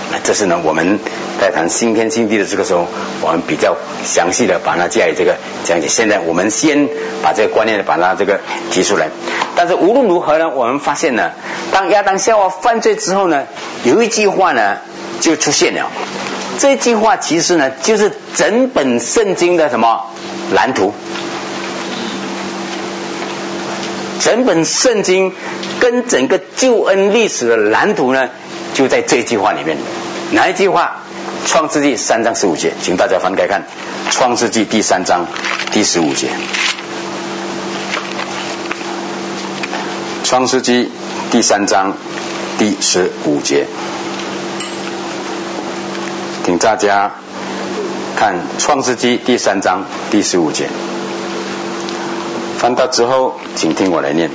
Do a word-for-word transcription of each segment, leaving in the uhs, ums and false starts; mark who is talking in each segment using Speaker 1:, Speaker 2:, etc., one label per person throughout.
Speaker 1: 那这是呢，我们在谈新天新地的这个时候，我们比较详细的把它加以这个讲解。现在我们先把这个观念把它这个提出来。但是无论如何呢，我们发现呢，当亚当夏娃犯罪之后呢，有一句话呢就出现了。这句话其实呢，就是整本圣经的什么蓝图。整本圣经跟整个救恩历史的蓝图呢，就在这句话里面。哪一句话？创世纪三章十五节，请大家翻开看。创世纪第三章第十五节。创世纪第三章第十五节，请大家看创世纪第三章第十五节。翻到之后，请听我来念。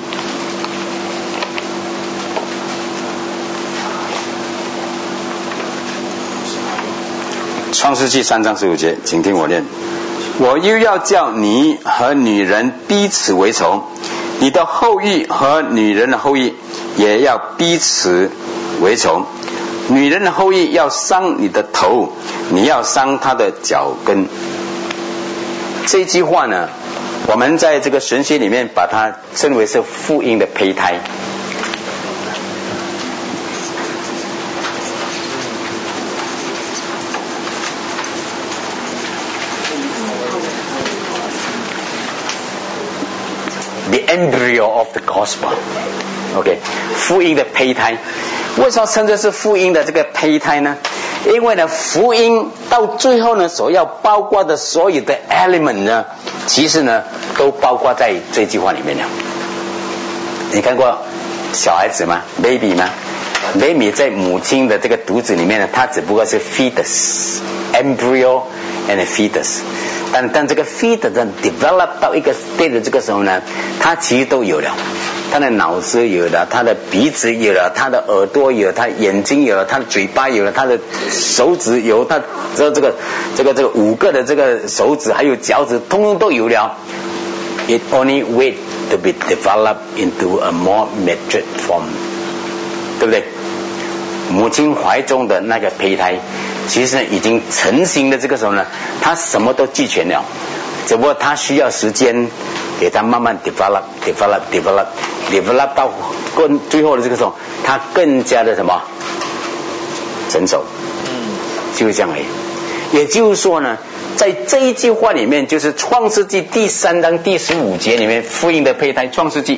Speaker 1: 创世纪三章十五节，请听我念。我又要叫你和女人彼此为仇，你的后裔和女人的后裔也要彼此为仇。女人的后裔要伤你的头，你要伤她的脚跟。这句话呢，我们在这个神学里面把它称为是福音的胚胎。The embryo of the gospel. OK， 福音的胚胎。为什么称这是福音的这个胚胎呢？因为呢，福音到最后呢，所要包括的所有的 element 呢，其实呢，都包括在这句话里面了。你看过小孩子吗 ？baby 吗 ？baby 在母亲的这个肚子里面呢，它只不过是 fetus、embryo and fetus。但当这个 fetus 的 develop 到一个 state 的这个时候呢，它其实都有了。他的脑子有了，他的鼻子有了，他的耳朵有了，他的眼睛有了，他的嘴巴有了，他的手指有，他这这个这个这个五个的这个手指还有脚趾，通通都有了。It only wait to be developed into a more mature form， 对不对？母亲怀中的那个胚胎，其实已经成型的这个时候呢，它什么都俱全了，只不过它需要时间给它慢慢 develop develop develop develop 到更最后的这个时候，它更加的什么成熟，就是这样而已。也就是说呢，在这一句话里面，就是创世纪第三章第十五节里面福音的胚胎。创世纪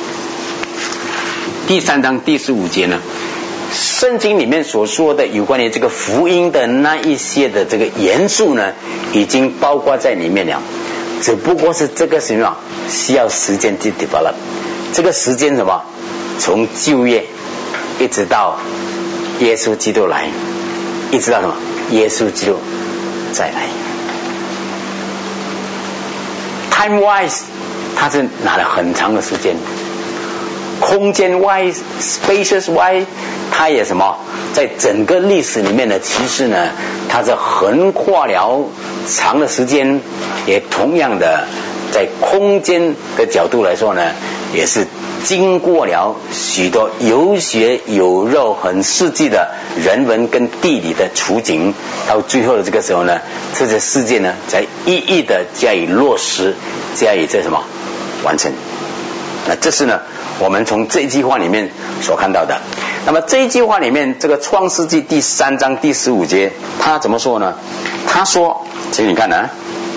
Speaker 1: 第三章第十五节呢，圣经里面所说的有关于这个福音的那一些的这个元素呢，已经包括在里面了。只不过是这个什么需要时间去 develop， 这个时间什么，从旧约一直到耶稣基督来，一直到什么耶稣基督再来。Time wise， 它是拿了很长的时间。空间 wise spacious wise， 它也什么，在整个历史里面呢，其实呢，它是横跨了长的时间，也同样的在空间的角度来说呢，也是经过了许多有血有肉很实际的人文跟地理的处境，到最后的这个时候呢，这些世界呢才一一的加以落实，加以这什么完成。那这是呢我们从这一句话里面所看到的。那么这一句话里面，这个创世纪第三章第十五节他怎么说呢？他说，请你看啊，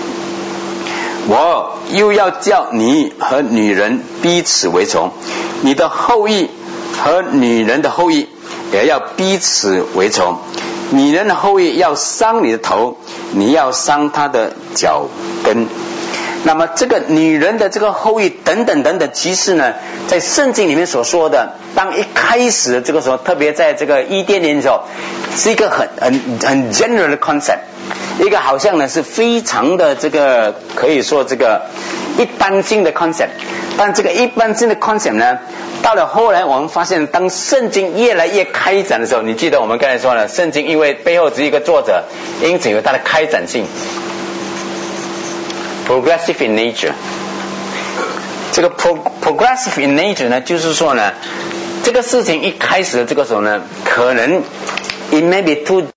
Speaker 1: 我又要叫你和女人彼此为仇，你的后裔和女人的后裔也要彼此为仇，女人的后裔要伤你的头，你要伤她的脚跟。那么这个女人的这个后裔等等等等，其实呢在圣经里面所说的，当一开始的这个时候，特别在这个伊甸园的时候，是一个很很很 general 的 concept， 一个好像呢是非常的这个可以说这个一般性的 concept。 但这个一般性的 concept 呢，到了后来我们发现，当圣经越来越开展的时候，你记得我们刚才说了，圣经因为背后只有一个作者，因此有它的开展性，progressive in nature。 这个 pro, progressive in nature 呢，就是说呢，这个事情一开始的这个时候呢，可能 it may be too